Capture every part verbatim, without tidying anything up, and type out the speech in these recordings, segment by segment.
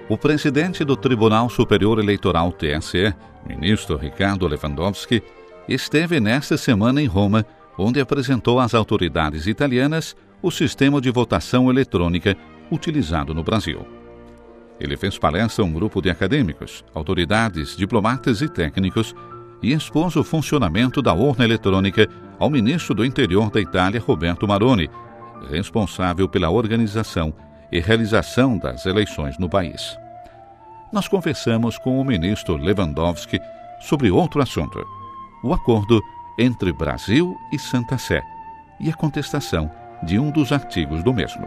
O presidente do Tribunal Superior Eleitoral T S E, ministro Ricardo Lewandowski, esteve nesta semana em Roma, onde apresentou às autoridades italianas o sistema de votação eletrônica utilizado no Brasil. Ele fez palestra a um grupo de acadêmicos, autoridades, diplomatas e técnicos e expôs o funcionamento da urna eletrônica ao ministro do Interior da Itália, Roberto Maroni, responsável pela organização e realização das eleições no país. Nós conversamos com o ministro Lewandowski sobre outro assunto, o acordo entre Brasil e Santa Sé e a contestação de um dos artigos do mesmo.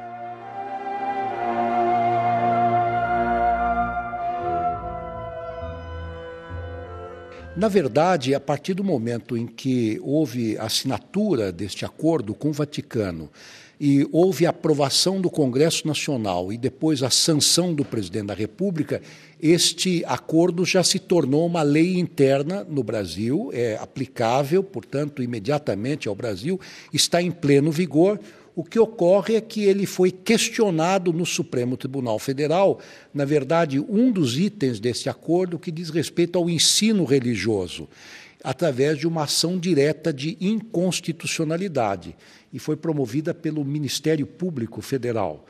Na verdade, a partir do momento em que houve a assinatura deste acordo com o Vaticano e houve a aprovação do Congresso Nacional e depois a sanção do presidente da República, este acordo já se tornou uma lei interna no Brasil, é aplicável, portanto, imediatamente ao Brasil, está em pleno vigor. O que ocorre é que ele foi questionado no Supremo Tribunal Federal, na verdade, um dos itens desse acordo que diz respeito ao ensino religioso, através de uma ação direta de inconstitucionalidade, e foi promovida pelo Ministério Público Federal.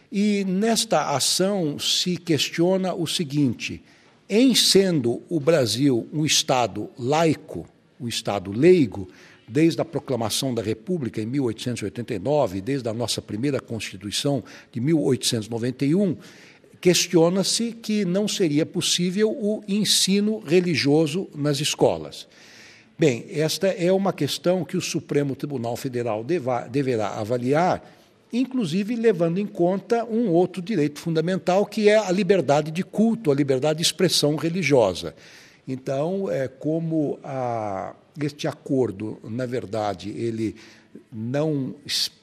E nesta ação se questiona o seguinte: em sendo o Brasil um Estado laico, um Estado leigo, desde a proclamação da República em mil oitocentos e oitenta e nove, desde a nossa primeira Constituição de mil oitocentos e noventa e um, questiona-se que não seria possível o ensino religioso nas escolas. Bem, esta é uma questão que o Supremo Tribunal Federal deva, deverá avaliar, inclusive levando em conta um outro direito fundamental, que é a liberdade de culto, a liberdade de expressão religiosa. Então, é, como a, este acordo, na verdade, ele não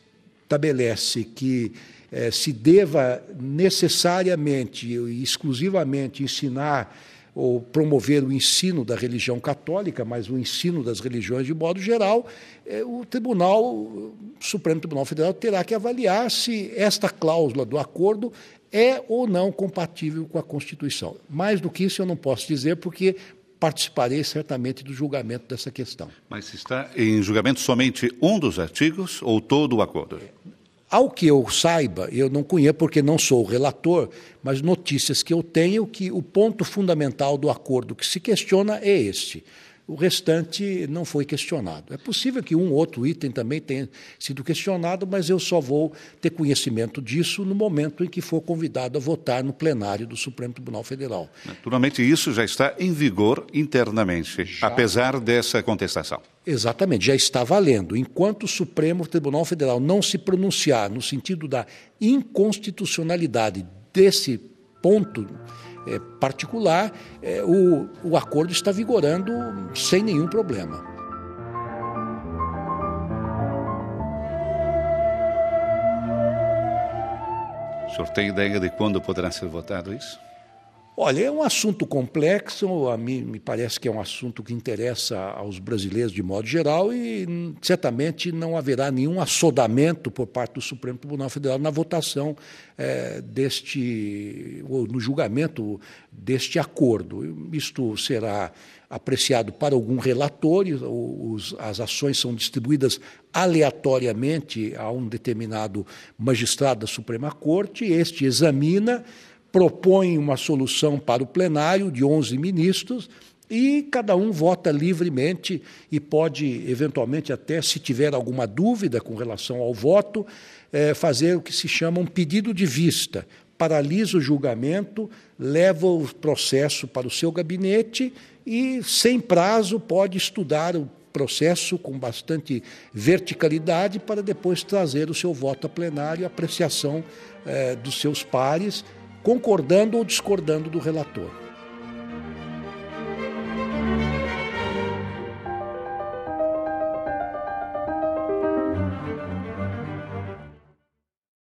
estabelece que é, se deva necessariamente e exclusivamente ensinar ou promover o ensino da religião católica, mas o ensino das religiões de modo geral, é, o Tribunal, o Supremo Tribunal Federal terá que avaliar se esta cláusula do acordo é ou não compatível com a Constituição. Mais do que isso eu não posso dizer, porque participarei certamente do julgamento dessa questão. Mas está em julgamento somente um dos artigos ou todo o acordo? Ao que eu saiba, eu não conheço porque não sou o relator, mas notícias que eu tenho, que o ponto fundamental do acordo que se questiona é este. O restante não foi questionado. É possível que um outro item também tenha sido questionado, mas eu só vou ter conhecimento disso no momento em que for convidado a votar no plenário do Supremo Tribunal Federal. Naturalmente, isso já está em vigor internamente, já, apesar dessa contestação. Exatamente, já está valendo. Enquanto o Supremo Tribunal Federal não se pronunciar no sentido da inconstitucionalidade desse ponto É, particular, é, o, o acordo está vigorando sem nenhum problema. O senhor tem ideia de quando poderá ser votado isso? Olha, é um assunto complexo, a mim me parece que é um assunto que interessa aos brasileiros de modo geral e certamente não haverá nenhum assodamento por parte do Supremo Tribunal Federal na votação é, deste, ou no julgamento deste acordo. Isto será apreciado para algum relator, os, as ações são distribuídas aleatoriamente a um determinado magistrado da Suprema Corte, este examina, propõe uma solução para o plenário de onze ministros e cada um vota livremente e pode, eventualmente, até, se tiver alguma dúvida com relação ao voto, é, fazer o que se chama um pedido de vista. Paralisa o julgamento, leva o processo para o seu gabinete e, sem prazo, pode estudar o processo com bastante verticalidade para depois trazer o seu voto a plenário e apreciação é, dos seus pares, concordando ou discordando do relator.